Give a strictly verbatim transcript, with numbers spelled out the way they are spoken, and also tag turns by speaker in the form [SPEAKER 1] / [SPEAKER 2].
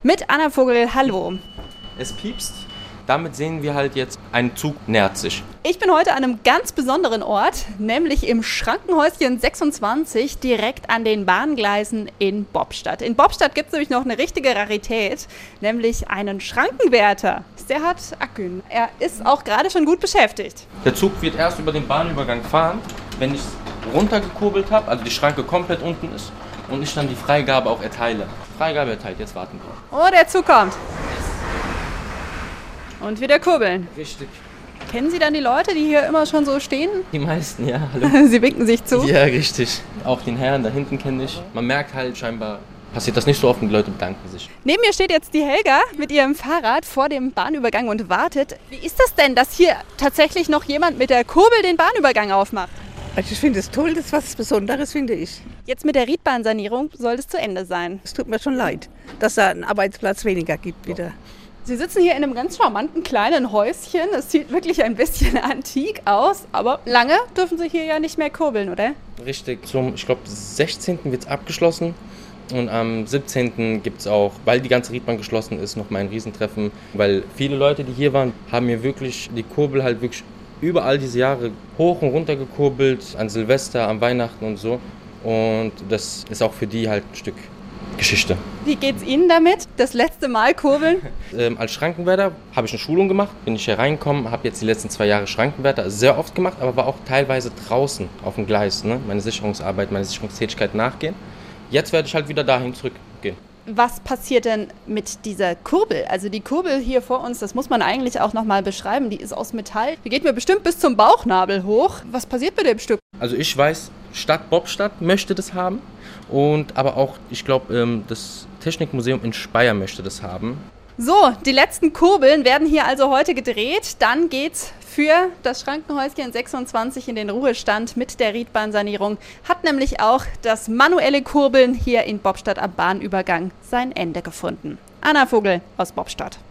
[SPEAKER 1] Mit Anna Vogel, hallo.
[SPEAKER 2] Es piepst. Damit sehen wir halt jetzt, ein Zug nähert sich.
[SPEAKER 1] Ich bin heute an einem ganz besonderen Ort, nämlich im Schrankenhäuschen sechsundzwanzig, direkt an den Bahngleisen in Bobstadt. In Bobstadt gibt es nämlich noch eine richtige Rarität, nämlich einen Schrankenwärter. Der hat Akün. Er ist auch gerade schon gut beschäftigt.
[SPEAKER 2] Der Zug wird erst über den Bahnübergang fahren, wenn ich es runtergekurbelt habe, also die Schranke komplett unten ist und ich dann die Freigabe auch erteile. Freigabe erteilt, jetzt warten wir.
[SPEAKER 1] Oh, der Zug kommt. Und wieder kurbeln.
[SPEAKER 2] Richtig.
[SPEAKER 1] Kennen Sie dann die Leute, die hier immer schon so stehen?
[SPEAKER 2] Die meisten, ja. Hallo.
[SPEAKER 1] Sie winken sich zu?
[SPEAKER 2] Ja, richtig. Auch den Herrn da hinten kenne ich. Man merkt halt, scheinbar passiert das nicht so oft und die Leute bedanken sich.
[SPEAKER 1] Neben mir steht jetzt die Helga mit ihrem Fahrrad vor dem Bahnübergang und wartet. Wie ist das denn, dass hier tatsächlich noch jemand mit der Kurbel den Bahnübergang aufmacht?
[SPEAKER 3] Also ich finde es toll, das ist was Besonderes, finde ich.
[SPEAKER 1] Jetzt mit der Riedbahnsanierung soll es zu Ende sein.
[SPEAKER 3] Es tut mir schon leid, dass es einen Arbeitsplatz weniger gibt wieder.
[SPEAKER 1] Sie sitzen hier in einem ganz charmanten kleinen Häuschen. Es sieht wirklich ein bisschen antik aus, aber lange dürfen Sie hier ja nicht mehr kurbeln, oder?
[SPEAKER 2] Richtig, zum, ich glaube, sechzehnten wird es abgeschlossen und am siebzehnten gibt es auch, weil die ganze Riedbahn geschlossen ist, noch mal ein Riesentreffen, weil viele Leute, die hier waren, haben mir wirklich die Kurbel halt wirklich überall diese Jahre hoch und runter gekurbelt, an Silvester, an Weihnachten und so, und das ist auch für die halt ein Stück Geschichte.
[SPEAKER 1] Wie geht's Ihnen damit? Das letzte Mal kurbeln?
[SPEAKER 2] Ähm, als Schrankenwärter habe ich eine Schulung gemacht, bin ich hier reingekommen, habe jetzt die letzten zwei Jahre Schrankenwärter sehr oft gemacht, aber war auch teilweise draußen auf dem Gleis, ne? Meine Sicherungsarbeit, meine Sicherungstätigkeit nachgehen. Jetzt werde ich halt wieder dahin zurückgehen.
[SPEAKER 1] Was passiert denn mit dieser Kurbel? Also die Kurbel hier vor uns, das muss man eigentlich auch nochmal beschreiben, die ist aus Metall. Die geht mir bestimmt bis zum Bauchnabel hoch. Was passiert mit dem Stück?
[SPEAKER 2] Also ich weiß, Stadt Bobstadt möchte das haben. Und aber auch, ich glaube, das Technikmuseum in Speyer möchte das haben.
[SPEAKER 1] So, die letzten Kurbeln werden hier also heute gedreht. Dann geht's für das Schrankenhäuschen sechsundzwanzig in den Ruhestand mit der Riedbahnsanierung. Hat nämlich auch das manuelle Kurbeln hier in Bobstadt am Bahnübergang sein Ende gefunden. Anna Vogel aus Bobstadt.